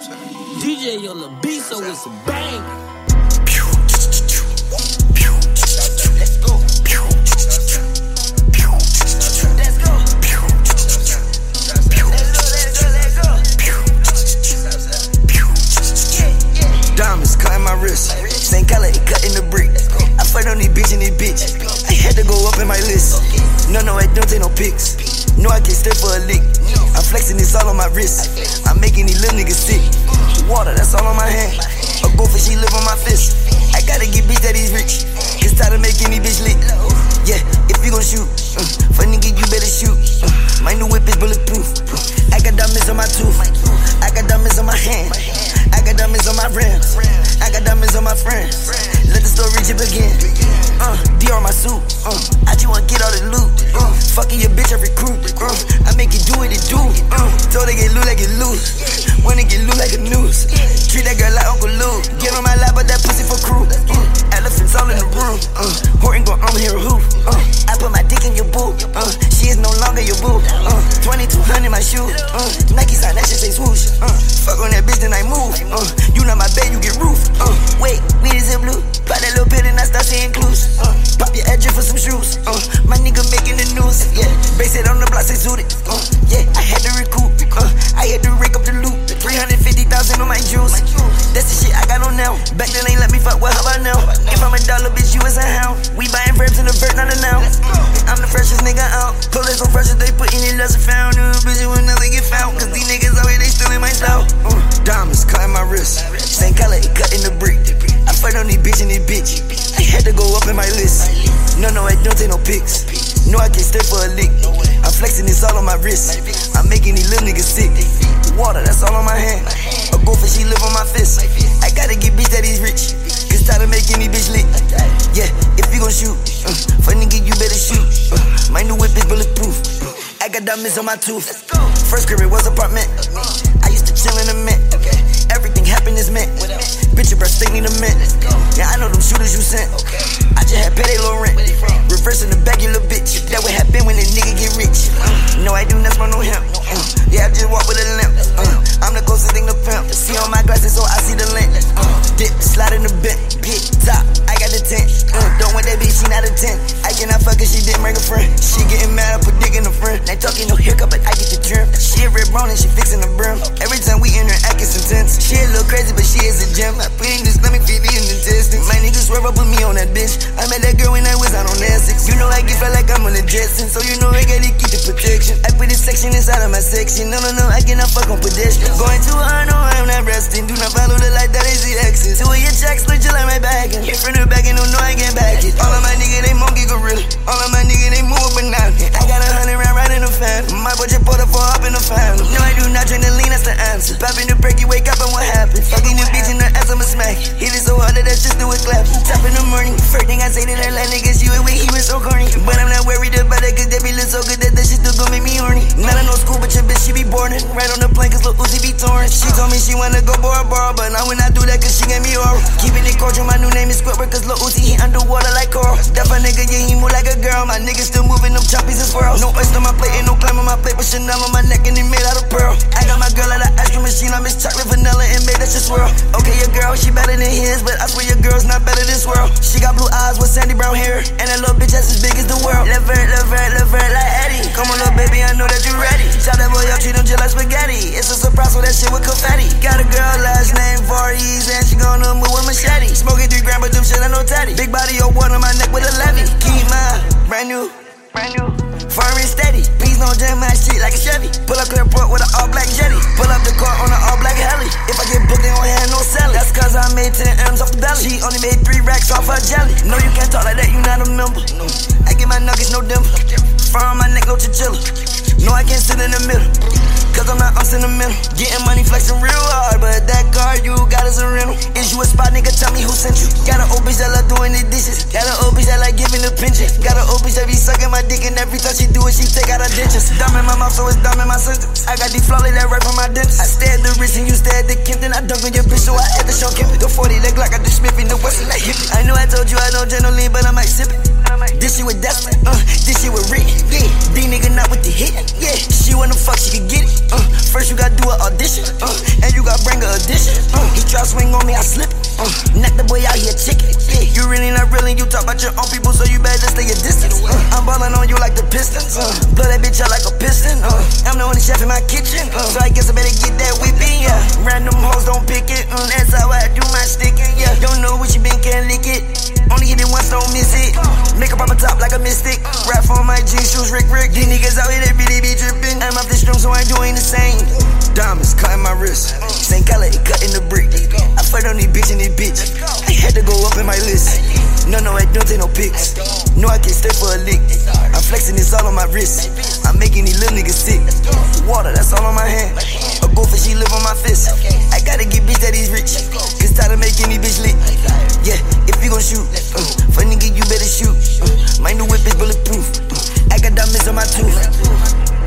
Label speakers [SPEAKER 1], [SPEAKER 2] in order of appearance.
[SPEAKER 1] DJ on the beat, so it's a bang.
[SPEAKER 2] Let's go. Diamonds cutting my wrist. Same color, it cutting the brick. I fight on these bitch and this bitch. I had to go up in my list. No, I don't take no pics. No, I can't stay for a lick. I'm flexing this all on my wrist. I'm making these little niggas sick. Water, that's all on my hand. A goldfish, she live on my fist. I gotta get bitch that he's rich. It's time to make any bitch lit. Yeah, if you gon' shoot, for nigga, you better shoot. My new whip is bulletproof. I got diamonds on my tooth. I got diamonds on my hand. I got diamonds on my rims. I got diamonds on my friends. Let the story jump again. D on my suit. I just wanna get all the loot. Fucking your bitch, I recruit. I make it do what it do. Told her get loot like it loose. Wanna get loot like a noose. Treat that girl like Uncle Luke. Get on my lap, but that pussy for crew. Elephants all in the room. Horton gon' hear a hoof. I put my dick in your boo. She is no longer your boo. 2200 my shoe. Nike sign, that shit say swoosh. Fuck on that bitch, then I move. You not my bed, you get roof. Wait, weed is in blue. Pop that little pill and I start seeing clues. Pop your address for some shoes. My nigga making the news. Yeah, base it on the block, say suited. Yeah, I had to recoup. I had to rake up the loot. 350,000 on my jewels. That's the shit I got on now. Back then ain't let me fuck, what how about now? If I'm a dollar, bitch, you is a hound. We buying verbs in the vert, not a noun. I'm the freshest nigga out. Police so fresh as they put any lesson found. Bitch, will never get found. Cause these niggas always they stealing my style. Diamonds cutting my wrist. Same color, it cutting the brick. I fight on these bitch and this bitch. I had to go up in my list. No, I don't take no pics. No, I can't stay for a lick. I'm flexing this all on my wrist. I'm making these little niggas sick. Water, that's all on my hand. A goldfish, she live on my fist. I gotta get bitch that he's rich. It's time to make any bitch lit. Yeah, if you gon' shoot, for nigga, you better shoot. My new whip is bulletproof. I got diamonds on my tooth. First career was apartment. I used to chill in the mint. Everything happened is meant. Bitch, your breath stick need a mint. Yeah, I know them shooters you sent. I just had pay they low rent. Reversing the bag, you little bitch. That would happen when a nigga get rich. No, I do not smoke no hemp. Yeah, I just walk with a limp. I'm the closest thing to pimp. See on my glasses, so I see the lint. Dip, slide in the bent. Pit, top, I got the tent. Don't want that bitch, she not a 10. I cannot fuck her, she didn't bring a friend. She getting mad, I put dick in the friend. They talking no haircut, but I get the trim. She a red brown and she fixing the brim. Every time we in her act, it's intense. She a little crazy, but she is a gem. I put in the stomach, feed in the intestines. My niggas swear up with me on that bitch. I met that girl when I was out on Essex. You know I get felt like I'm on the Jetson, so you know I gotta keep the protection. I put this section inside of my section. No, I cannot fuck on pedestrians. Going too hard, no, I'm not resting. Do not follow the light, that is the exit. Two of your checks, look just like my bag. Hit from the back and don't know I can back it. All of my niggas, they monkey gorilla. All of my niggas, they move banana. I got 100 round right in the fan. My budget put up for up in the fan. No, I do not drink the lean, that's the answer. Popping the break, you wake up and what happens? Fucking the bitch in the ass, I'ma smack. Hit it so hard that just do it clap. Top in the morning, first thing I say to that like niggas, you away, he was so corny. But I'm not worried about it, cause they be look so good that shit still gon' make me horny. Not in no school, but your bitch, she be boarding. Right on the plane, cause Lil Uzi be torn. She told me she wanna go borrow, but I would not do that cause she gave me oral. Keeping it cordial, my new name is Squidward, cause Lil Uzi, he underwater like coral. That a nigga, yeah, he move like a girl. My niggas still moving them choppies and swirls. No oyster on my plate, ain't no climb on my plate, but Chanel on my neck and it made out of pearl. I got my girl at an ice cream machine, I miss chocolate, vanilla, and made that shit swirl. Okay, your girl, she better than his, but I swear your girl's not better than swirl. She got blue eyes with sandy brown hair, and that little bitch that's as big as the world. Left vert like Eddie. Come on, little baby, I know that you ready. Chop that boy up, treat him just like spaghetti. It's a surprise with that shit with confetti. Got a girl, last name Voorhees, and she gonna move with machete. Smoking 3 grams, but them shit I know tatty. Big body, yo, one on my neck with a levy. Keep mine, brand new. Firm and steady, please don't jam my shit like a Chevy. Pull up Clearport with an all black jetty. Pull up the car on an all black heli. If I get booked, they don't have no selling. That's cause I made 10 M's off the belly. She only made 3 racks off her jelly. No, you can't talk like that, you not a member. I get my nuggets, no dimple. Fur on my neck, no chinchilla. No, I can't sit in the middle, cause I'm not sentimental. Getting money, flexing real hard, but that car you got is a rental. Is you a spot, nigga, tell me who sent you. Got an old bitch that love doing the dishes. Got an old bitch that like giving the pinches. Got an old bitch that be sucking my dick, and every time she do it, she take out her dentures. Dumb in my mouth, so it's dumb in my system. I got these flawless that right from my dentist. I stay at the Ritz and you stay at the Kimpton. I dunk on your bitch, so I had to show Kimpton. The 40 leg like I do Smith in the West like hippie. I know I told you I don't drink no lean, but I might sip it. This shit with Destin, this shit with Rick, yeah. D nigga not with the hit, yeah. She wanna fuck, she can get it, first you gotta do an audition, and you gotta bring her a try to swing on me, I slip. Knock the boy out here chicken. You really not real and you talk about your own people, so you better stay a distance. I'm ballin' on you like the Pistons. Blow that bitch out like a piston. I'm the only chef in my kitchen, so I guess I better get that whipping. Yeah, random hoes don't pick it. That's how I do my sticking. Yeah, don't know what you been, can't lick it. Only hit it once, don't miss it. Makeup on my top like a mystic. Rap for my jeans, shoes, Rick. These niggas out here, they really be drippin'. I'm off the string, so I ain't doing the same. Diamonds cutting my wrist. St. Color, it cutting the brick. I fight on these bitch and this bitch. I had to go up in my list. No, I don't take no pics. No, I can't stay for a lick. I'm flexing this all on my wrist. I'm making these little niggas sick. Water, that's all on my hand. A goldfish, she live on my fist. I gotta get bitch that he's rich. Cause tired of making these bitch lit. Yeah, if you gon' shoot, for nigga, you better shoot. My new whip is bulletproof. I got diamonds on my tooth.